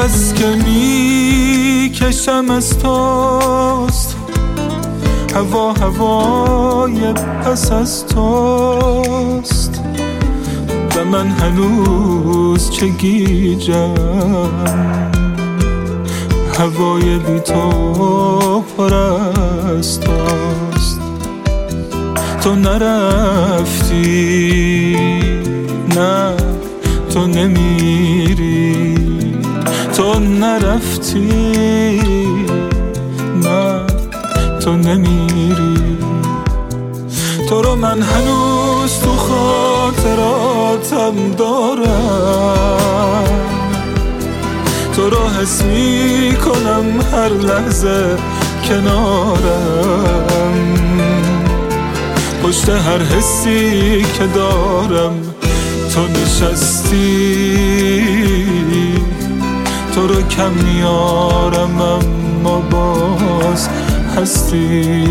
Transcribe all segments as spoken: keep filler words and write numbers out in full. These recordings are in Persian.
نفس که میکشم از توست، هوا هوای پس از توست. و من هنوز چه گیجم، هوای بی تو پر از توست. تو نرفتی، نه تو نمیری، تو نرفتی، نه تو نمیری. تو رو من هنوز تو خاطراتم دارم، تو رو حس می کنم هر لحظه کنارم. پشت هر حسی که دارم تو نشستی، تو رو کم میارم اما باز هستی.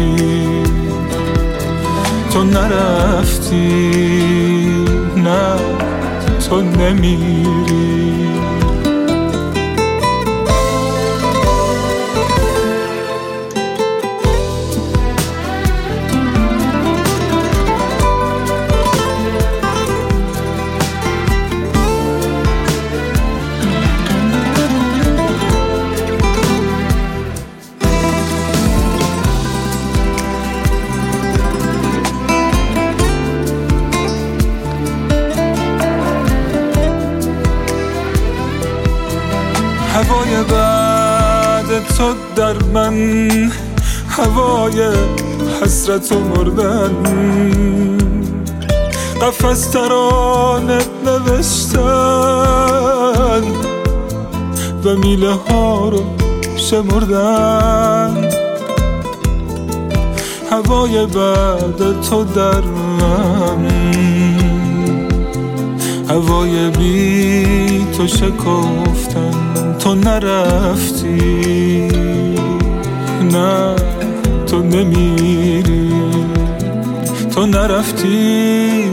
تو نرفتی، نه تو نمیری. هوای بعد تو در من، هوای حسرت و مردن. قفس ترانه نوشتن و میله ها رو شمردن. هوای بعد تو در من، هوای بی تو شکفتن. تو نرفتی، نه تو نمیری، تو نرفتی،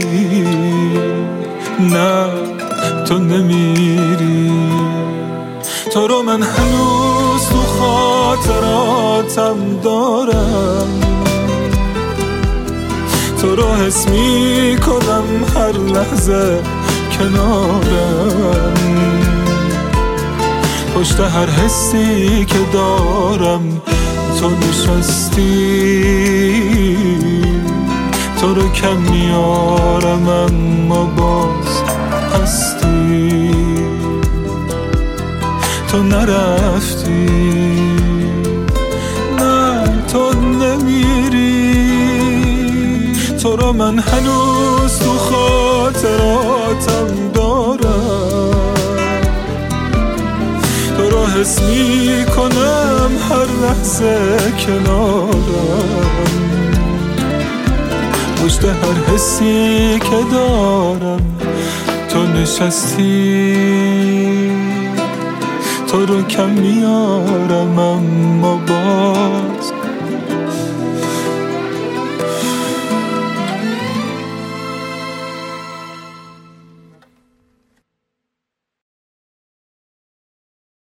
نه تو نمیری. تو رو من هنوز تو خاطراتم دارم، تو رو حس می کنم هر لحظه کنارم. پشت هر حسی که دارم تو نشستی، تو رو کم میارم اما باز هستی. تو نرفتی، نه تو نمیری. تو رو من هنوز تو خاطراتم دارم، تو رو حس می کنم هر لحظه کنارم. پشت هر حسی که دارم تو نشستی، تو رو کم میارم اما با